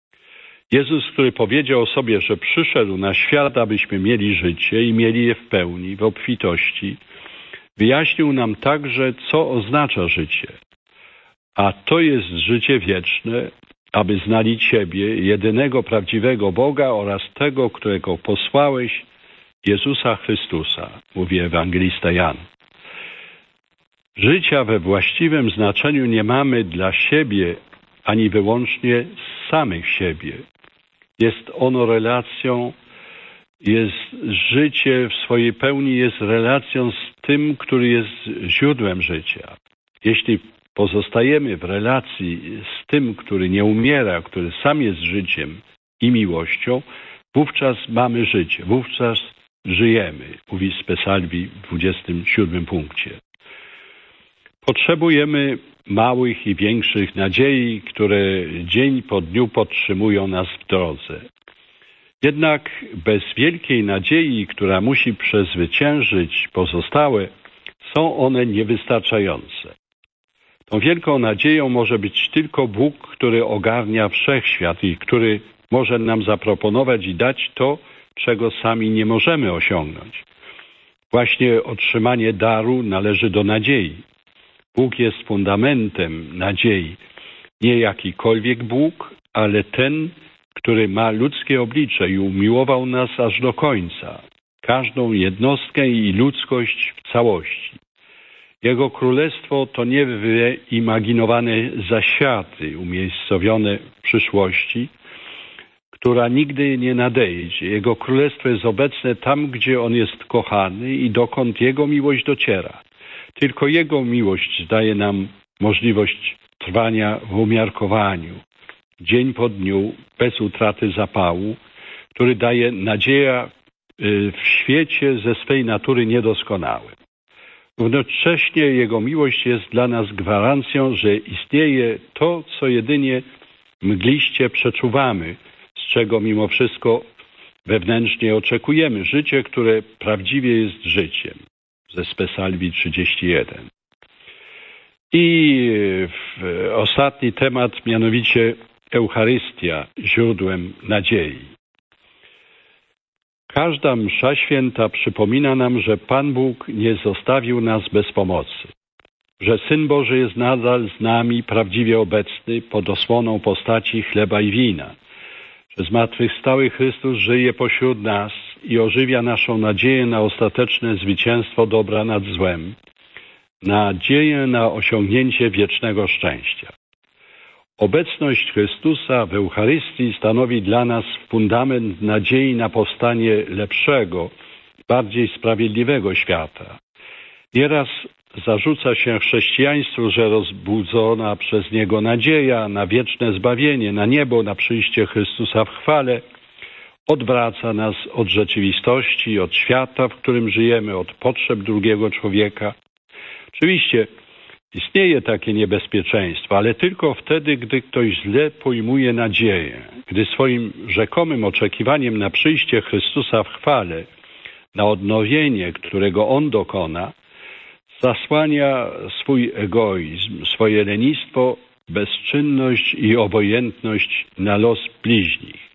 Jezus, który powiedział o sobie, że przyszedł na świat, abyśmy mieli życie i mieli je w pełni, w obfitości, wyjaśnił nam także, co oznacza życie. A to jest życie wieczne, aby znali Ciebie, jedynego prawdziwego Boga oraz tego, którego posłałeś, Jezusa Chrystusa, mówi ewangelista Jan. Życia we właściwym znaczeniu nie mamy dla siebie, ani wyłącznie z samych siebie. Jest ono relacją, jest życie w swojej pełni jest relacją z tym, który jest źródłem życia. Jeśli pozostajemy w relacji z tym, który nie umiera, który sam jest życiem i miłością, wówczas mamy życie, wówczas żyjemy, mówi Spesalvi w dwudziestym siódmym punkcie. Potrzebujemy małych i większych nadziei, które dzień po dniu podtrzymują nas w drodze. Jednak bez wielkiej nadziei, która musi przezwyciężyć pozostałe, są one niewystarczające. Tą wielką nadzieją może być tylko Bóg, który ogarnia wszechświat i który może nam zaproponować i dać to, czego sami nie możemy osiągnąć. Właśnie otrzymanie daru należy do nadziei. Bóg jest fundamentem nadziei. Nie jakikolwiek Bóg, ale ten, który ma ludzkie oblicze i umiłował nas aż do końca, każdą jednostkę i ludzkość w całości. Jego królestwo to nie wyimaginowane zaświaty umiejscowione w przyszłości, która nigdy nie nadejdzie. Jego królestwo jest obecne tam, gdzie on jest kochany i dokąd jego miłość dociera. Tylko jego miłość daje nam możliwość trwania w umiarkowaniu, dzień po dniu, bez utraty zapału, który daje nadzieję w świecie ze swej natury niedoskonałym. Równocześnie jego miłość jest dla nas gwarancją, że istnieje to, co jedynie mgliście przeczuwamy, z czego mimo wszystko wewnętrznie oczekujemy. Życie, które prawdziwie jest życiem. Ze Spesalvi trzydzieści jeden. I ostatni temat, mianowicie Eucharystia, źródłem nadziei. Każda msza święta przypomina nam, że Pan Bóg nie zostawił nas bez pomocy, że Syn Boży jest nadal z nami prawdziwie obecny pod osłoną postaci chleba i wina, że zmartwychwstały Chrystus żyje pośród nas i ożywia naszą nadzieję na ostateczne zwycięstwo dobra nad złem, nadzieję na osiągnięcie wiecznego szczęścia. Obecność Chrystusa w Eucharystii stanowi dla nas fundament nadziei na powstanie lepszego, bardziej sprawiedliwego świata. Nieraz zarzuca się chrześcijaństwu, że rozbudzona przez niego nadzieja na wieczne zbawienie, na niebo, na przyjście Chrystusa w chwale, odwraca nas od rzeczywistości, od świata, w którym żyjemy, od potrzeb drugiego człowieka. Oczywiście istnieje takie niebezpieczeństwo, ale tylko wtedy, gdy ktoś źle pojmuje nadzieję, gdy swoim rzekomym oczekiwaniem na przyjście Chrystusa w chwale, na odnowienie, którego On dokona, zasłania swój egoizm, swoje lenistwo, bezczynność i obojętność na los bliźnich.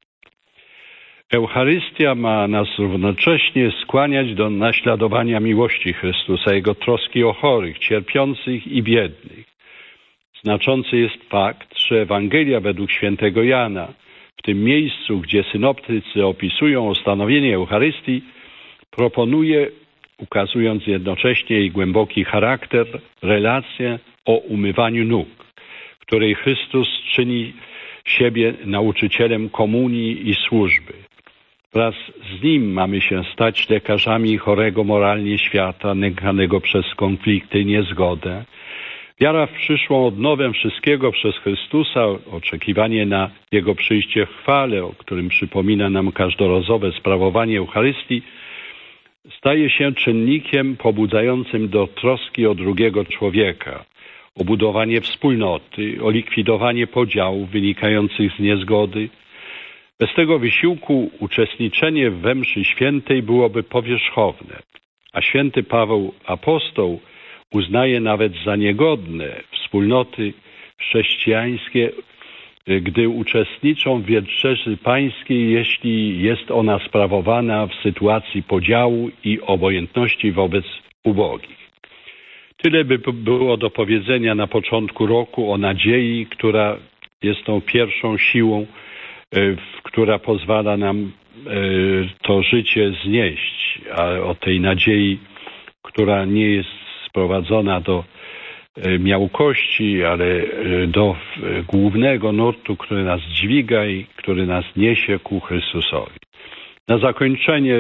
Eucharystia ma nas równocześnie skłaniać do naśladowania miłości Chrystusa, Jego troski o chorych, cierpiących i biednych. Znaczący jest fakt, że Ewangelia według świętego Jana, w tym miejscu, gdzie synoptycy opisują ustanowienie Eucharystii, proponuje, ukazując jednocześnie jej głęboki charakter, relację o umywaniu nóg, w której Chrystus czyni siebie nauczycielem komunii i służby. Wraz z Nim mamy się stać lekarzami chorego moralnie świata, nękanego przez konflikty i niezgodę. Wiara w przyszłą odnowę wszystkiego przez Chrystusa, oczekiwanie na Jego przyjście w chwale, o którym przypomina nam każdorazowe sprawowanie Eucharystii, staje się czynnikiem pobudzającym do troski o drugiego człowieka, o budowanie wspólnoty, o likwidowanie podziałów wynikających z niezgody. Bez tego wysiłku uczestniczenie we mszy świętej byłoby powierzchowne, a święty Paweł Apostoł uznaje nawet za niegodne wspólnoty chrześcijańskie, gdy uczestniczą w wieczerzy pańskiej, jeśli jest ona sprawowana w sytuacji podziału i obojętności wobec ubogich. Tyle by było do powiedzenia na początku roku o nadziei, która jest tą pierwszą siłą, która pozwala nam to życie znieść, a o tej nadziei, która nie jest sprowadzona do miałkości, ale do głównego nurtu, który nas dźwiga i który nas niesie ku Chrystusowi. Na zakończenie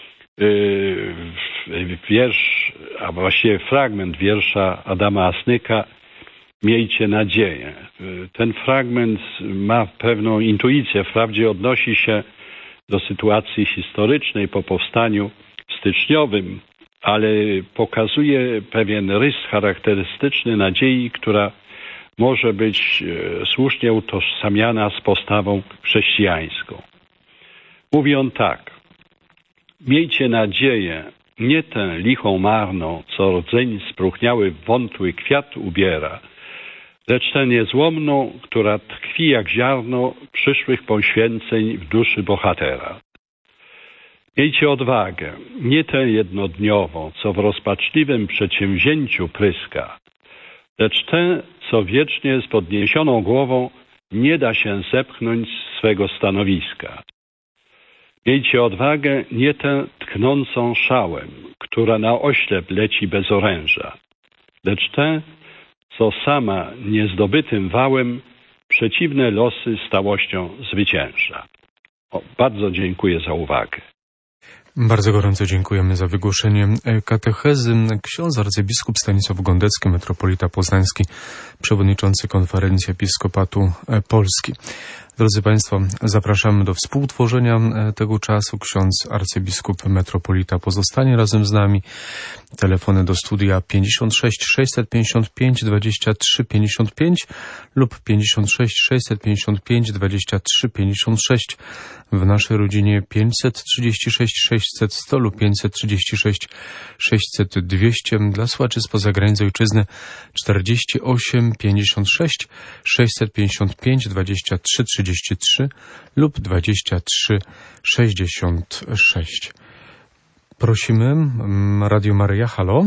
wiersz, a właściwie fragment wiersza Adama Asnyka Miejcie nadzieję. Ten fragment ma pewną intuicję, wprawdzie odnosi się do sytuacji historycznej po powstaniu styczniowym, ale pokazuje pewien rys charakterystyczny nadziei, która może być słusznie utożsamiana z postawą chrześcijańską. Mówi on tak: miejcie nadzieję, nie tę lichą marną, co rdzeń spróchniały wątły kwiat ubiera, lecz tę niezłomną, która tkwi jak ziarno przyszłych poświęceń w duszy bohatera. Miejcie odwagę, nie tę jednodniową, co w rozpaczliwym przedsięwzięciu pryska, lecz tę, co wiecznie z podniesioną głową nie da się zepchnąć z swego stanowiska. Miejcie odwagę, nie tę tknącą szałem, która na oślep leci bez oręża, lecz tę, co sama niezdobytym wałem przeciwne losy stałością zwycięża. O, bardzo dziękuję za uwagę. Bardzo gorąco dziękujemy za wygłoszenie katechezy. Ksiądz arcybiskup Stanisław Gondecki, metropolita poznański, przewodniczący Konferencji Episkopatu Polski. Drodzy Państwo, zapraszamy do współtworzenia tego czasu. Ksiądz arcybiskup metropolita pozostanie razem z nami. Telefony do studia pięćdziesiąt sześć sześćset pięćdziesiąt pięć dwadzieścia trzy pięćdziesiąt pięć lub pięćdziesiąt sześć sześćset pięćdziesiąt pięć dwadzieścia trzy pięćdziesiąt sześć. W naszej rodzinie pięćset trzydzieści sześć sześćset sto lub pięćset trzydzieści sześć sześćset dwieście. Dla słuchaczy spoza granic ojczyzny czterdzieści osiem pięćdziesiąt sześć sześćset pięćdziesiąt pięć dwadzieścia trzy trzydzieści trzy lub dwadzieścia trzy sześćdziesiąt sześć. Prosimy, Radio Maryja, halo.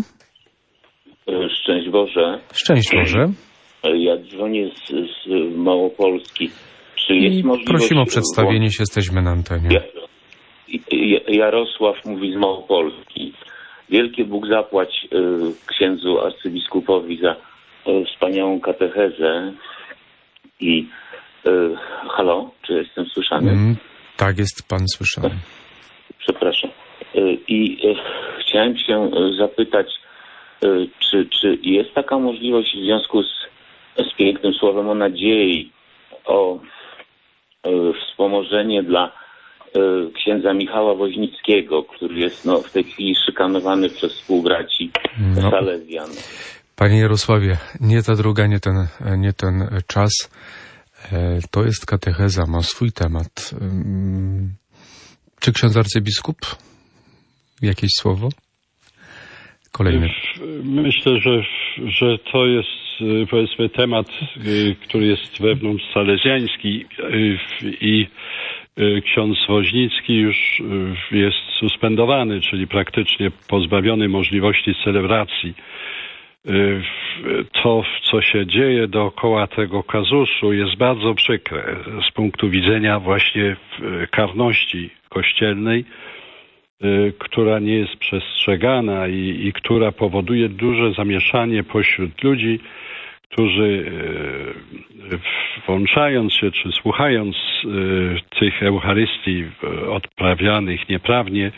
Szczęść Boże. Szczęść Boże. Ja dzwonię z, z Małopolski. Czy jest I możliwość... prosimy o przedstawienie się, jesteśmy na antenie. Ja, ja, Jarosław mówi z Małopolski. Wielkie Bóg zapłać y, księdzu arcybiskupowi za y, wspaniałą katechezę. I y, halo, czy jestem słyszany? Mm, tak, jest pan słyszany. Przepraszam. Y, I y, chciałem się zapytać, y, czy, czy jest taka możliwość w związku z, z pięknym słowem o nadziei, o y, wspomożenie dla y, księdza Michała Woźnickiego, który jest no, w tej chwili szykanowany przez współbraci no. Salezjan. Panie Jarosławie, nie ta droga, nie ten, nie ten czas. To jest katecheza, ma swój temat. Czy ksiądz arcybiskup? Jakieś słowo? Kolejny. Myślę, że, że to jest, powiedzmy, temat, który jest wewnątrz salezjański i ksiądz Woźnicki już jest suspendowany, czyli praktycznie pozbawiony możliwości celebracji. To, co się dzieje dookoła tego kazusu, jest bardzo przykre z punktu widzenia właśnie karności kościelnej, która nie jest przestrzegana i, i która powoduje duże zamieszanie pośród ludzi, którzy włączając się czy słuchając tych Eucharystii odprawianych nieprawnie,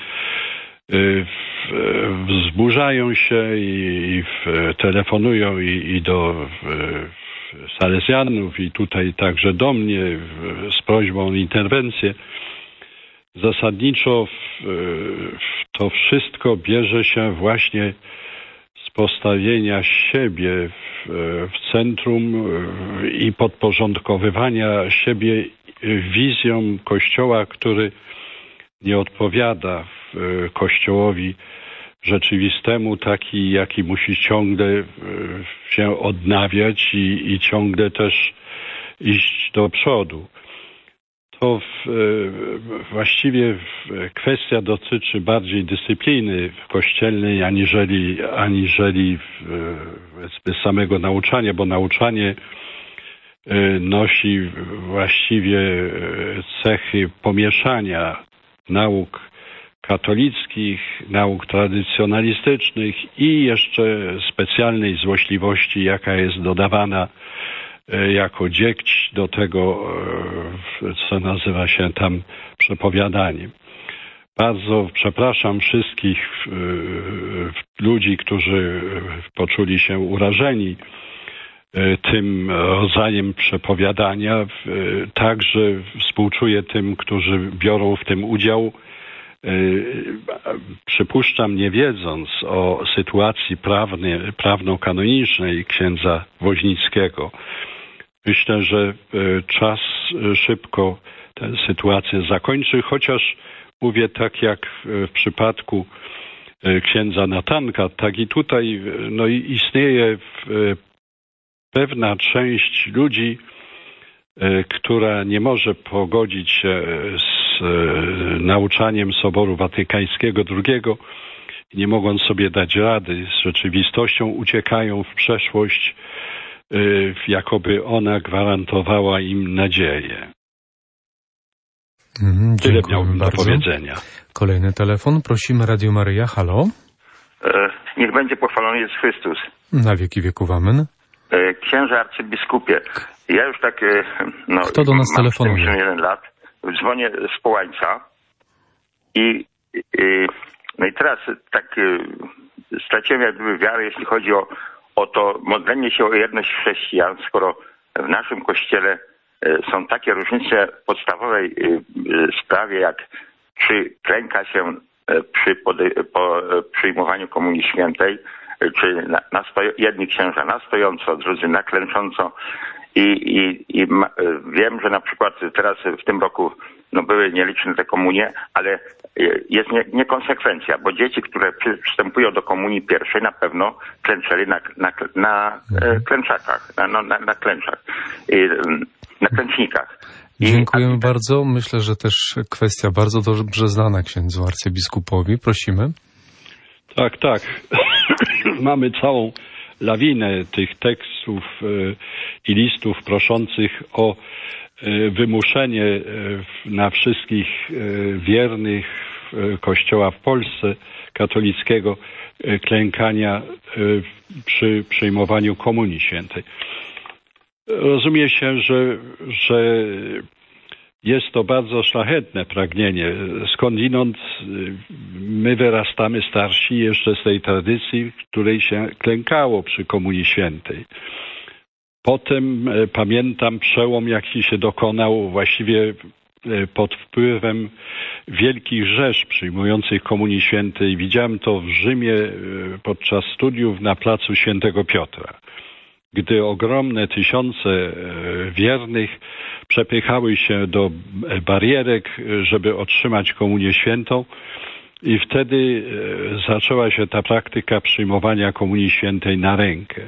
wzburzają się i telefonują i, i do salezjanów i tutaj także do mnie z prośbą o interwencję. Zasadniczo to wszystko bierze się właśnie z postawienia siebie w, w centrum i podporządkowywania siebie wizjom Kościoła, który nie odpowiada Kościołowi rzeczywistemu, taki jaki musi ciągle się odnawiać i, i ciągle też iść do przodu. To w, właściwie kwestia dotyczy bardziej dyscypliny kościelnej aniżeli, aniżeli samego nauczania, bo nauczanie nosi właściwie cechy pomieszania nauk katolickich, nauk tradycjonalistycznych i jeszcze specjalnej złośliwości, jaka jest dodawana jako dziegć do tego, co nazywa się tam przepowiadaniem. Bardzo przepraszam wszystkich ludzi, którzy poczuli się urażeni tym rodzajem przepowiadania. Także współczuję tym, którzy biorą w tym udział. Przypuszczam, nie wiedząc o sytuacji prawnej, prawno-kanonicznej księdza Woźnickiego. Myślę, że czas szybko tę sytuację zakończy, chociaż mówię tak jak w przypadku księdza Natanka, tak i tutaj no, istnieje pewna część ludzi, która nie może pogodzić się z nauczaniem Soboru Watykańskiego drugiego, nie mogąc sobie dać rady z rzeczywistością, uciekają w przeszłość, jakoby ona gwarantowała im nadzieję. Mm, Tyle dziękuję miałbym do bardzo. powiedzenia. Kolejny telefon. Prosimy Radio Maryja. Halo? E, niech będzie pochwalony Jezus Chrystus. Na wieki wieków amen. E, księże arcybiskupie, ja już tak... E, no, Kto do nas mam telefonuje? czterdzieści jeden lat, dzwonię z Połańca i, i no i teraz tak e, straciłem jak gdyby wiarę, jeśli chodzi o, o to modlenie się o jedność chrześcijan, skoro w naszym kościele e, są takie różnice w podstawowej e, sprawie, jak czy klęka się e, przy pode- po e, przyjmowaniu Komunii Świętej, e, czy na, na stoi- jedni księża na stojąco, drudzy na klęcząco. I, i, i ma, wiem, że na przykład teraz w tym roku no, były nieliczne te komunie, ale jest nie, niekonsekwencja, bo dzieci, które przystępują do komunii pierwszej, na pewno klęczeli na, na, na e, klęczakach, na, no, na, na klęczach, i, na klęcznikach. I, Dziękujemy a, bardzo. Myślę, że też kwestia bardzo dobrze znana księdzu arcybiskupowi. Prosimy. Tak, tak. Mamy całą lawinę tych tekstów i listów proszących o wymuszenie na wszystkich wiernych Kościoła w Polsce katolickiego klękania przy przyjmowaniu Komunii Świętej. Rozumie się, że, że jest to bardzo szlachetne pragnienie. Skądinąd my wyrastamy starsi jeszcze z tej tradycji, w której się klękało przy Komunii Świętej. Potem e, pamiętam przełom, jaki się dokonał właściwie e, pod wpływem wielkich rzesz przyjmujących Komunii Świętej. Widziałem to w Rzymie e, podczas studiów na placu Świętego Piotra, gdy ogromne tysiące wiernych przepychały się do barierek, żeby otrzymać Komunię Świętą, i wtedy zaczęła się ta praktyka przyjmowania Komunii Świętej na rękę.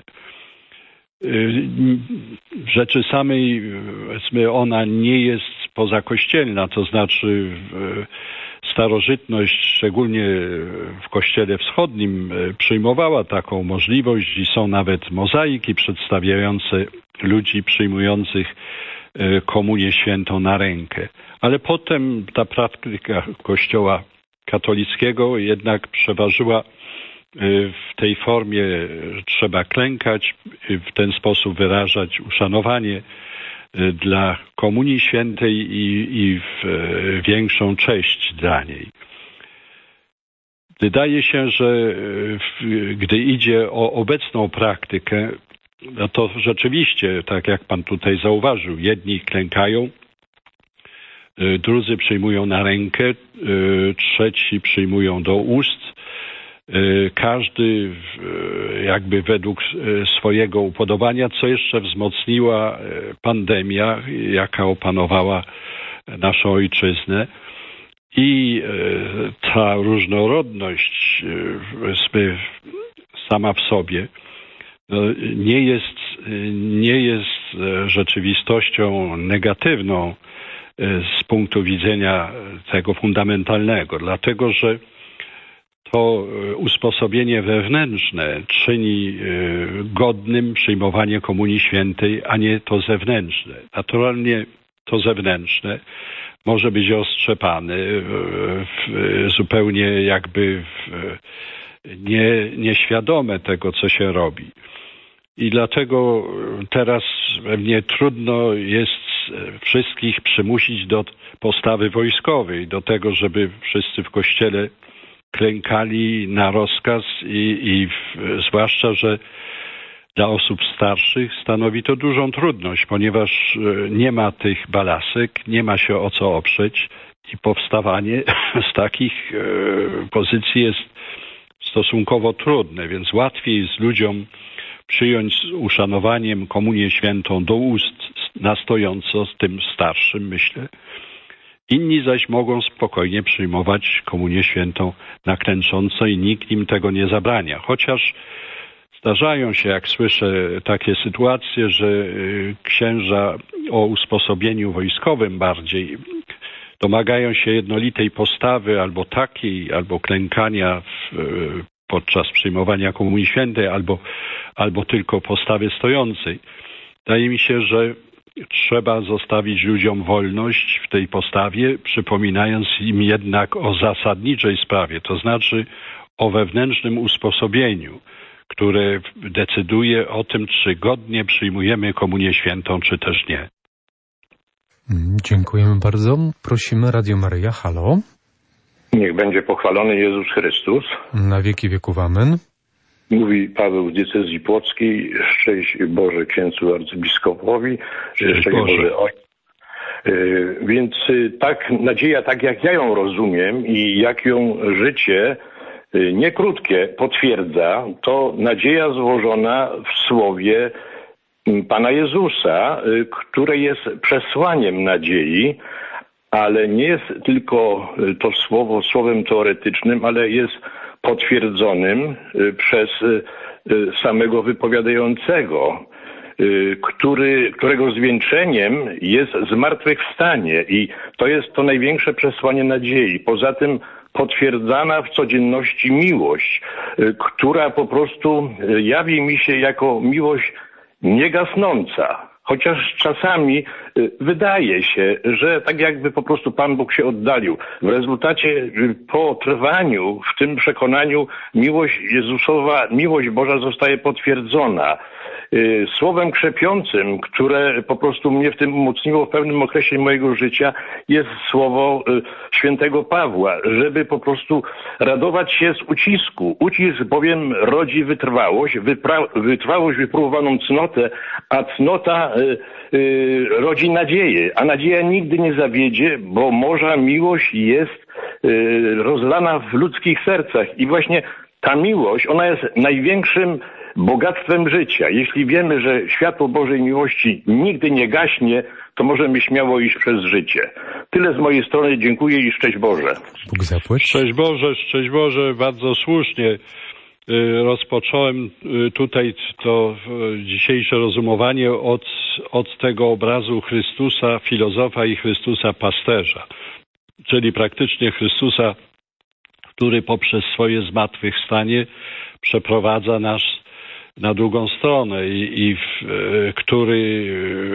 W rzeczy samej, powiedzmy, ona nie jest pozakościelna, to znaczy starożytność, szczególnie w Kościele Wschodnim, przyjmowała taką możliwość i są nawet mozaiki przedstawiające ludzi przyjmujących Komunię Świętą na rękę. Ale potem ta praktyka Kościoła katolickiego jednak przeważyła w tej formie. Trzeba klękać, w ten sposób wyrażać uszanowanie dla Komunii Świętej i, i w większą cześć dla niej. Wydaje się, że gdy idzie o obecną praktykę, no to rzeczywiście, tak jak pan tutaj zauważył, jedni klękają, drudzy przyjmują na rękę, trzeci przyjmują do ust. Każdy jakby według swojego upodobania, co jeszcze wzmocniła pandemia, jaka opanowała naszą ojczyznę. I ta różnorodność sama w sobie nie jest, nie jest rzeczywistością negatywną z punktu widzenia tego fundamentalnego, dlatego że to usposobienie wewnętrzne czyni godnym przyjmowanie Komunii Świętej, a nie to zewnętrzne. Naturalnie to zewnętrzne, może być ostrzepany w, w, zupełnie jakby w, nie, nieświadome tego, co się robi. I dlatego teraz pewnie trudno jest wszystkich przymusić do postawy wojskowej, do tego, żeby wszyscy w kościele klękali na rozkaz i, i w, zwłaszcza, że dla osób starszych stanowi to dużą trudność, ponieważ nie ma tych balasek, nie ma się o co oprzeć i powstawanie z takich pozycji jest stosunkowo trudne, więc łatwiej jest ludziom przyjąć z uszanowaniem komunię świętą do ust na stojąco z tym starszym, myślę. Inni zaś mogą spokojnie przyjmować komunię świętą na klęcząco i nikt im tego nie zabrania. Chociaż zdarzają się, jak słyszę, takie sytuacje, że księża o usposobieniu wojskowym bardziej domagają się jednolitej postawy albo takiej, albo klękania w, podczas przyjmowania komunii świętej, albo, albo tylko postawy stojącej. Wydaje mi się, że trzeba zostawić ludziom wolność w tej postawie, przypominając im jednak o zasadniczej sprawie, to znaczy o wewnętrznym usposobieniu, które decyduje o tym, czy godnie przyjmujemy komunię świętą, czy też nie. Dziękujemy bardzo. Prosimy Radio Maryja. Halo. Niech będzie pochwalony Jezus Chrystus. Na wieki wieków amen. Mówi Paweł z diecezji płockiej. Szczęść Boże księdzu arcybiskupowi. Szczęść Boże Ojcu. Yy, więc tak, nadzieja, tak jak ja ją rozumiem i jak ją życie yy, nie krótkie potwierdza, to nadzieja złożona w słowie Pana Jezusa, yy, które jest przesłaniem nadziei, ale nie jest tylko to słowo słowem teoretycznym, ale jest potwierdzonym przez samego wypowiadającego, który, którego zwieńczeniem jest zmartwychwstanie i to jest to największe przesłanie nadziei. Poza tym potwierdzana w codzienności miłość, która po prostu jawi mi się jako miłość niegasnąca. Chociaż czasami wydaje się, że tak jakby po prostu Pan Bóg się oddalił. W rezultacie po trwaniu w tym przekonaniu miłość Jezusowa, miłość Boża zostaje potwierdzona. Słowem krzepiącym, które po prostu mnie w tym umocniło w pewnym okresie mojego życia, jest słowo świętego Pawła, żeby po prostu radować się z ucisku. Ucisk bowiem rodzi wytrwałość, wypra- wytrwałość wypróbowaną cnotę, a cnota y, y, rodzi nadzieję, a nadzieja nigdy nie zawiedzie, bo Boża miłość jest y, rozlana w ludzkich sercach i właśnie ta miłość, ona jest największym bogactwem życia. Jeśli wiemy, że światło Bożej miłości nigdy nie gaśnie, to możemy śmiało iść przez życie. Tyle z mojej strony. Dziękuję i szczęść Boże. Bóg zapłać. Szczęść Boże, szczęść Boże. Bardzo słusznie rozpocząłem tutaj to dzisiejsze rozumowanie od, od tego obrazu Chrystusa filozofa i Chrystusa pasterza. Czyli praktycznie Chrystusa, który poprzez swoje zmartwychwstanie przeprowadza nas na drugą stronę i, i w, który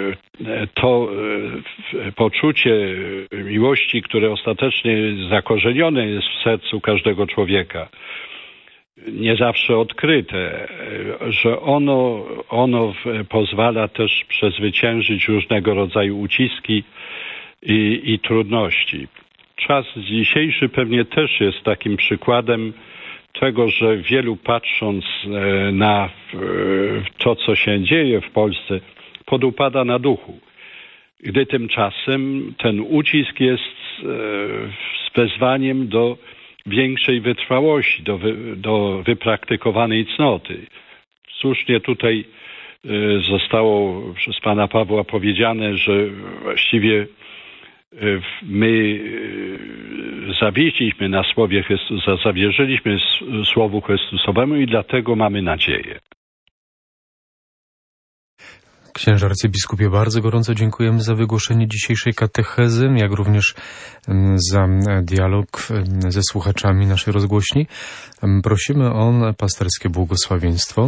to w, poczucie miłości, które ostatecznie zakorzenione jest w sercu każdego człowieka, nie zawsze odkryte, że ono, ono pozwala też przezwyciężyć różnego rodzaju uciski i, i trudności. Czas dzisiejszy pewnie też jest takim przykładem tego, że wielu patrząc na to, co się dzieje w Polsce, podupada na duchu. Gdy tymczasem ten ucisk jest wezwaniem do większej wytrwałości, do, wy, do wypraktykowanej cnoty. Słusznie tutaj zostało przez pana Pawła powiedziane, że właściwie my zawieźliśmy na Słowie Chrystusa, zawierzyliśmy Słowu Chrystusowemu i dlatego mamy nadzieję. Księże arcybiskupie, bardzo gorąco dziękujemy za wygłoszenie dzisiejszej katechezy, jak również za dialog ze słuchaczami naszej rozgłośni. Prosimy o pasterskie błogosławieństwo.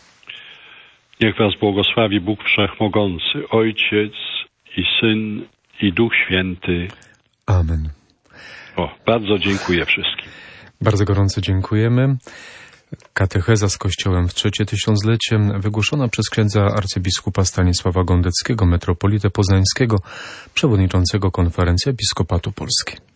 Niech was błogosławi Bóg Wszechmogący, Ojciec i Syn i Duch Święty. Amen. O, bardzo dziękuję wszystkim. Bardzo gorąco dziękujemy. Katecheza z Kościołem w trzecie tysiąclecie, wygłoszona przez księdza arcybiskupa Stanisława Gondeckiego, metropolitę poznańskiego, przewodniczącego Konferencji Episkopatu Polski.